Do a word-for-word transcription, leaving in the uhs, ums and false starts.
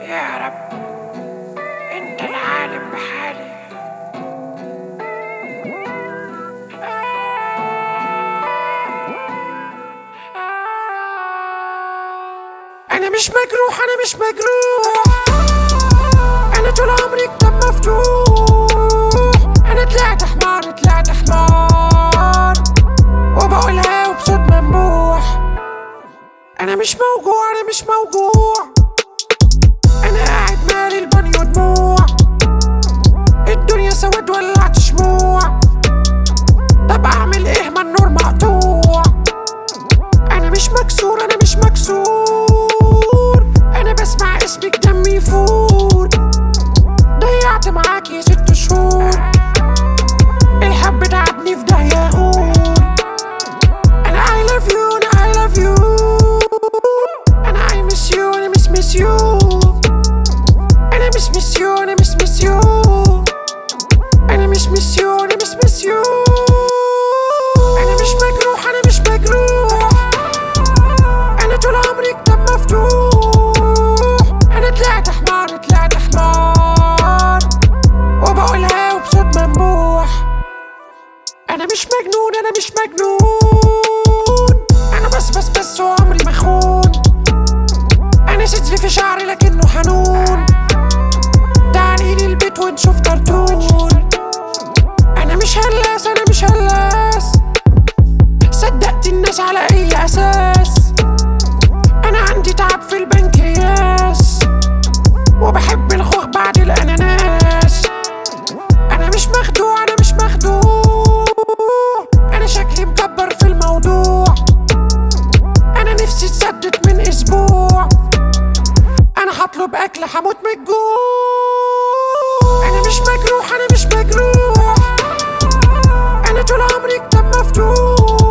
يا رب انت العالم بحالي. انا مش مجروح انا مش مجروح انا طول عمري كتاب مفتوح. انا طلعت حمار طلعت حمار وبقولها وبصوت منبوح. انا مش موجوع انا مش موجوع انا قاعد مالي البني ودموع. الدنيا سواد ولعت شموع. طب اعمل ايه ما النور مقطوع. انا مش مكسور انا مش مكسور انا بسمع اسمك دمي يفور. ضيعت معاكي ست شهور الحب تعبني في داهية غور. انا I love you انا I love you انا I miss you انا miss miss you انا miss miss you انا miss miss you انا miss miss you انا miss miss you. انا مش مجروح انا مش مجروح انا طول عمري كتاب مفتوح. انا طلعت حمار طلعت حمار وبقولها وبصوت منبوح. انا مش مجنون انا مش مجنون انا بس بس بس وعمري مخون. انا صدري في شعري لكنه حنون. تعاليلي البيت ونشوف كرتون. انا مش هلاس انا مش هلاس صدقت الناس على اي اساس. انا عندي تعب في البنكرياس وبحب الخوخ بعد الاناناس. انا مش مخدوع انا مش مخدوع انا شكلي مكبر في الموضوع. انا نفسي اتسدد من اسبوع. انا هطلب اكل هموت من الجوع. انا مش مجروح انا مش مجروح انا طول عمري كتاب مفتوح.